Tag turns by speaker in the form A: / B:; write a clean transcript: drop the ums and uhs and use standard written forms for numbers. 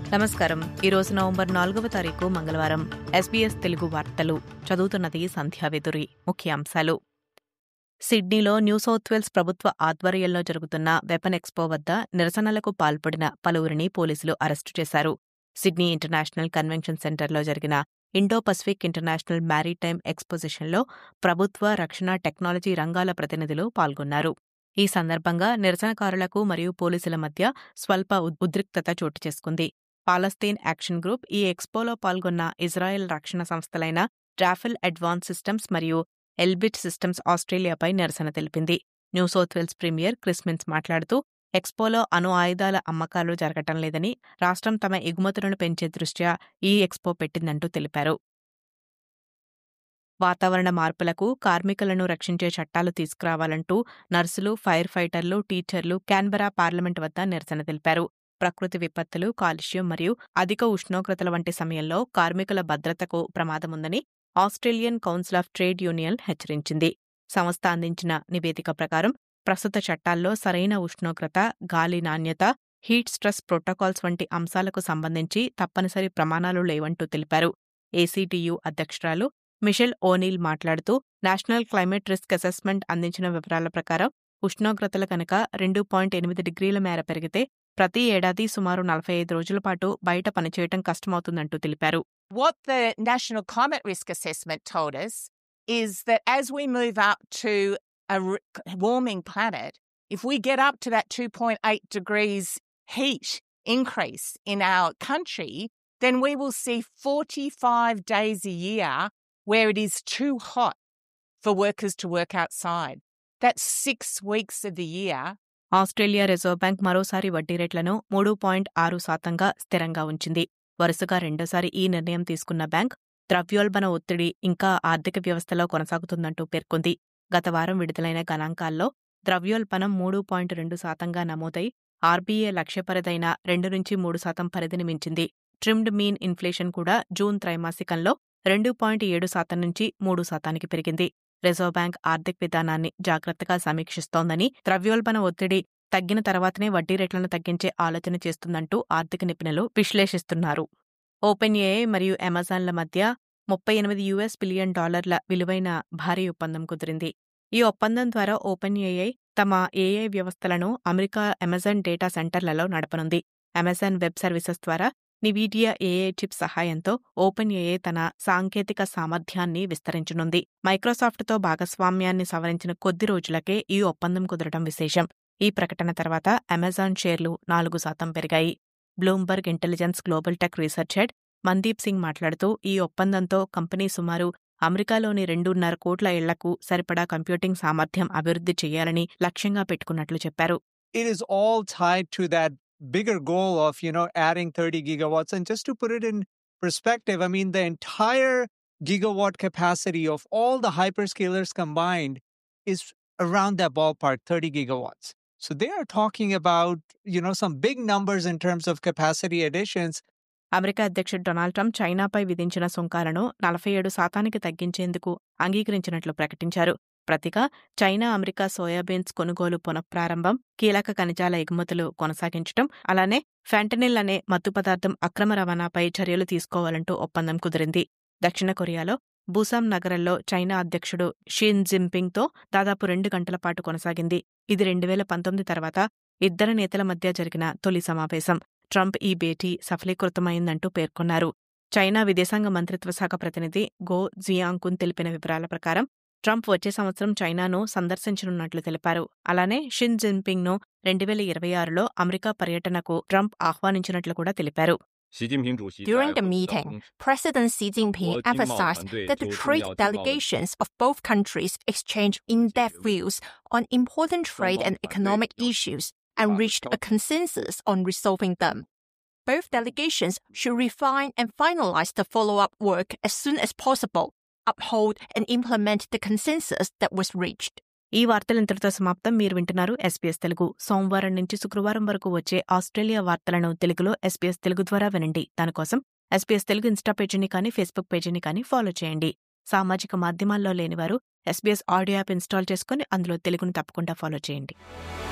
A: నమస్కారం. ఈరోజు నవంబర్ 4వ తారీఖు మంగళవారం. SBS తెలుగు వార్తలు చదువుతున్నది సంధ్యావేదురి. ముఖ్యాంశాలు. సిడ్నీలో న్యూ సౌత్ వేల్స్ ప్రభుత్వ ఆధ్వర్యంలో జరుగుతున్న వెపన్ ఎక్స్పో వద్ద నిరసనలకు పాల్పడిన పలువురిని పోలీసులు అరెస్టు చేశారు. సిడ్నీ ఇంటర్నేషనల్ కన్వెన్షన్ సెంటర్లో జరిగిన ఇండో పసిఫిక్ ఇంటర్నేషనల్ మ్యారిటైమ్ ఎక్స్పోజిషన్లో ప్రభుత్వ, రక్షణ, టెక్నాలజీ రంగాల ప్రతినిధులు పాల్గొన్నారు. ఈ సందర్భంగా నిరసనకారులకు మరియు పోలీసుల మధ్య స్వల్ప ఉద్రిక్తత చోటు చేసుకుంది. పాలస్తీన్ యాక్షన్ గ్రూప్ ఈ ఎక్స్పోలో పాల్గొన్న ఇజ్రాయెల్ రక్షణ సంస్థలైన రాఫెల్ అడ్వాన్స్ సిస్టమ్స్ మరియు ఎల్బిట్ సిస్టమ్స్ ఆస్ట్రేలియాపై నిరసన తెలిపింది. New South Wales premier Chris Minns మాట్లాడుతూ ఎక్స్పోలో అణు ఆయుధాల అమ్మకాలు జరగటం లేదని, రాష్ట్రం తమ ఎగుమతులను పెంచే దృష్ట్యా ఈ ఎక్స్పో పెట్టిందంటూ తెలిపారు. వాతావరణ మార్పులకు, కార్మికులను రక్షించే చట్టాలు తీసుకురావాలంటూ నర్సులు, ఫైర్ ఫైటర్లు, టీచర్లు క్యాన్బెరా పార్లమెంట్ వద్ద నిరసన తెలిపారు. ప్రకృతి విపత్తులు, కాలుష్యం మరియు అధిక ఉష్ణోగ్రతల వంటి సమయంలో కార్మికుల భద్రతకు ప్రమాదముందని Australian council of trade union హెచ్చరించింది. సంస్థ అందించిన నివేదిక ప్రకారం ప్రస్తుత చట్టాల్లో సరైన ఉష్ణోగ్రత, గాలి నాణ్యత, హీట్ స్ట్రెస్ ప్రోటోకాల్స్ వంటి అంశాలకు సంబంధించి తప్పనిసరి ప్రమాణాలు లేవంటూ తెలిపారు. ఏసీటీయూ అధ్యక్షురాలు మిషెల్ ఓనీల్ మాట్లాడుతూ నేషనల్ క్లైమేట్ రిస్క్ అసెస్మెంట్ అందించిన వివరాల ప్రకారం ఉష్ణోగ్రతలు కనుక 2.8 డిగ్రీల మేర పెరిగితే ప్రతి ఏడాది సుమారు 45 రోజుల పాటు బయట పనిచేయటం కష్టమవుతుందంటూ తెలిపారు.
B: What the National Climate Risk Assessment told us is that as we move up to a warming planet, if we get up to that 2.8 degrees heat increase in our country, then we will see 45 days a year where it is too hot for workers to work outside. That's 6 weeks of the year.
A: Australia reserve bank మరోసారి వడ్డీ రేట్లను 3.6% స్థిరంగా ఉంచింది. వరుసగా రెండోసారి ఈ నిర్ణయం తీసుకున్న బ్యాంక్ ద్రవ్యోల్బణ ఒత్తిడి ఇంకా ఆర్థిక వ్యవస్థలో కొనసాగుతుందంటూ పేర్కొంది. గత వారం విడుదలైన గణాంకాల్లో ద్రవ్యోల్బణం 3.2% నమోదై ఆర్బీఐ లక్ష్య పరిధైన 2-3% పరిధిని మించింది. ట్రిమ్డ్ మీన్ ఇన్ఫ్లేషన్ కూడా జూన్ త్రైమాసికంలో 2.7% నుంచి 3%కి పెరిగింది. రిజర్వ్ బ్యాంక్ ఆర్థిక విధానాన్ని జాగ్రత్తగా సమీక్షిస్తోందని, ద్రవ్యోల్బణ ఒత్తిడి తగ్గిన తర్వాతనే వడ్డీ రేట్లను తగ్గించే ఆలోచన చేస్తుందంటూ ఆర్థిక నిపుణులు విశ్లేషిస్తున్నారు. ఓపెన్ఏఐ మరియు అమెజాన్ల మధ్య $38 బిలియన్ విలువైన భారీ ఒప్పందం కుదిరింది. ఈ ఒప్పందం ద్వారా ఓపెన్ఏఐ తమ ఏఐ వ్యవస్థలను అమెరికా అమెజాన్ డేటా సెంటర్లలో నడపనుంది. అమెజాన్ వెబ్ సర్వీసెస్ ద్వారా నివీడియా ఏఐ చిప్ సహాయంతో ఓపెన్ఏఐ తన సాంకేతిక సామర్థ్యాన్ని విస్తరించనుంది. మైక్రోసాఫ్ట్తో భాగస్వామ్యాన్ని సవరించిన కొద్ది రోజులకే ఈ ఒప్పందం కుదరడం విశేషం. ఈ ప్రకటన తర్వాత అమెజాన్ షేర్లు 4% పెరిగాయి. Bloomberg intelligence global tech research head Mandeep Singh మాట్లాడుతూ ఈ ఒప్పందంతో కంపెనీ సుమారు అమెరికాలోని 2.5 కోట్ల ఇళ్లకు సరిపడా కంప్యూటింగ్ సామర్థ్యం అభివృద్ధి చేయాలని లక్ష్యంగా పెట్టుకున్నట్లు చెప్పారు.
C: It is all tied to that bigger goal of, adding 30 gigawatts. And just to put it in perspective, I mean, the entire gigawatt capacity of all the hyperscalers combined is around that ballpark, 30 gigawatts. So they are talking about, some big numbers in terms of capacity additions.
A: America అధ్యక్షుడు Donald Trump చైనాపై విధించిన సుంకాలను 47% తగ్గించేందుకు అంగీకరించినట్లు ప్రకటించారు. ప్రతిగా China America soybeans కొనుగోలు పునఃప్రారంభం, కీలక ఖనిజాల ఎగుమతులు కొనసాగించడం, అలానే ఫెంటనిల్ అనే మత్తు పదార్థం అక్రమ రవాణాపై చర్యలు తీసుకోవాలంటూ ఒప్పందం కుదిరింది. దక్షిణ కొరియాలో బూసాన్ నగరంలో చైనా అధ్యక్షుడు షీ జిన్పింగ్తో దాదాపు 2 గంటల పాటు కొనసాగింది. ఇది 2019 తర్వాత ఇద్దరు నేతల మధ్య జరిగిన తొలి సమావేశం. ట్రంప్ ఈ భేటీ సఫలీకృతమైందంటూ పేర్కొన్నారు. చైనా విదేశాంగ మంత్రిత్వ శాఖ ప్రతినిధి గో జియాంగ్కున్ తెలిపిన వివరాల ప్రకారం ట్రంప్ వచ్చే సంవత్సరం చైనాను సందర్శించనున్నట్లు తెలిపారు. అలానే షీ జిన్పింగ్ను 2026లో అమెరికా పర్యటనకు ట్రంప్ ఆహ్వానించినట్లు కూడా తెలిపారు.
D: During the meeting, President Xi Jinping emphasized that the trade delegations of both countries exchanged in-depth views on important trade and economic issues and reached a consensus on resolving them. Both delegations should refine and finalize the follow-up work as soon as possible, uphold and implement the consensus that was reached.
A: ఈ వార్తలు ఇంతటితో సమాప్తం. మీరు వింటున్నారు SBS Telugu. సోమవారం నుంచి శుక్రవారం వరకు వచ్చే ఆస్ట్రేలియా వార్తలను తెలుగులో SBS తెలుగు ద్వారా వినండి. దానికోసం SBS తెలుగు ఇన్స్టా పేజీని కానీ ఫేస్బుక్ పేజీని కానీ ఫాలో చేయండి. సామాజిక మాధ్యమాల్లో లేనివారు SBS ఆడియో యాప్ ఇన్స్టాల్ చేసుకుని అందులో తెలుగును తప్పకుండా ఫాలో చేయండి.